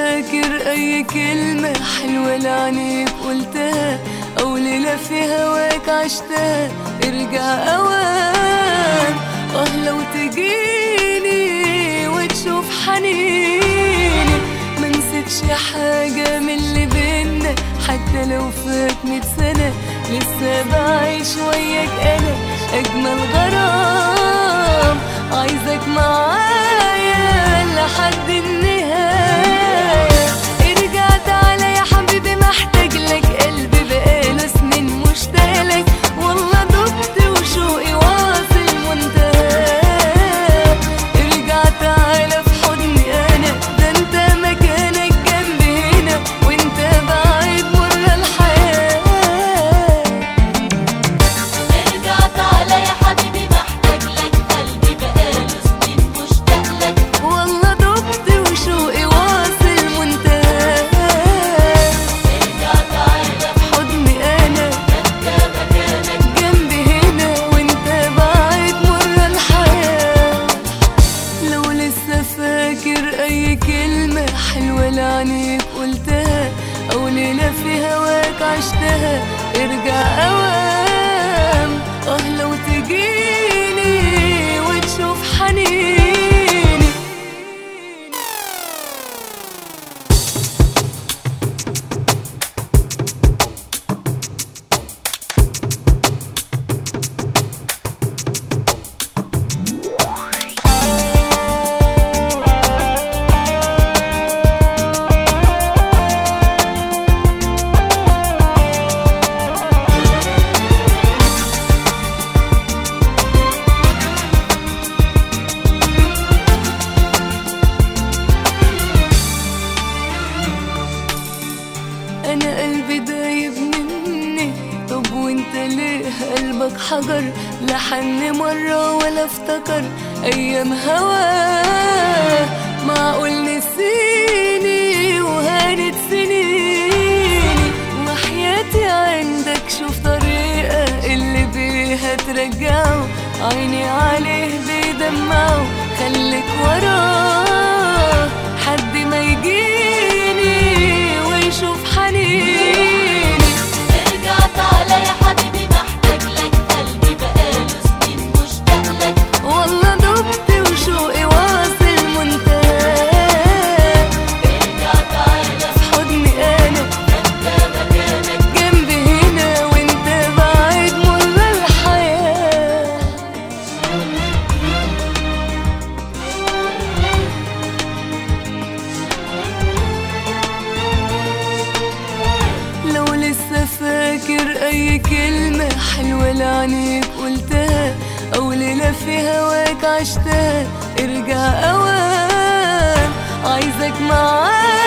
فاكر اي كلمة حلوة لعنيك قلتها او ليلة في هواك عشتها ارجع اوام. لو تجيني وتشوف حنيني منسيتش حاجة من اللي بينا، حتى لو فات 100 سنة لسه بعيش وياك انا اجمل غرام. عايزك معايا لحد النهاية، ارجع تعالى يا حبيبي محتاج لك، قلبي بقاله سنين مشتاقلك، والله دبت وشوقي واصل منتهى. ارجع تعالى في حضني انا، ده انت مكانك جنبي هنا وانت بعيد مر الحياة. ارجع تعالى يا حبيبي محتاج لك، قلبي بقاله سنين مشتاق لك، والله دبت وشوقي واصل منتهى. ارجع تعالى في حضني انا، انت مكانك جنبي هنا وانت بعيد مر الحياة. لو لسه فاكر اي كلمة حلوة لعنيك قلتها او ليلة في هواك عشتها ارجع اوام. لو تجيني وتشوف حنيني. انا قلبي دايب مني، طب وانت ليه قلبك حجر؟ لا حن مرة ولا افتكر ايام هواه. معقول نسيني وهانت سنيني، وحياتي عندك شوف طريقة اللي بيها ترجعه، عيني عليه بيدمعه خليك وراه حد ما يجيني ويشوف حنيني. ارجع تعالى يا حبيبي محتاج لك، قلبي بقاله سنين مشتاق لك، والله دبت وشوقي واصل منتهى. ارجع تعالى في حضني انا، انت مكانك جنبي هنا وانت بعيد مر الحياة. لو لسه فاكر اي كلمة حلوة لعنيك قلتها او ليلة في هواك عشتها ارجع اوام. عايزك معايا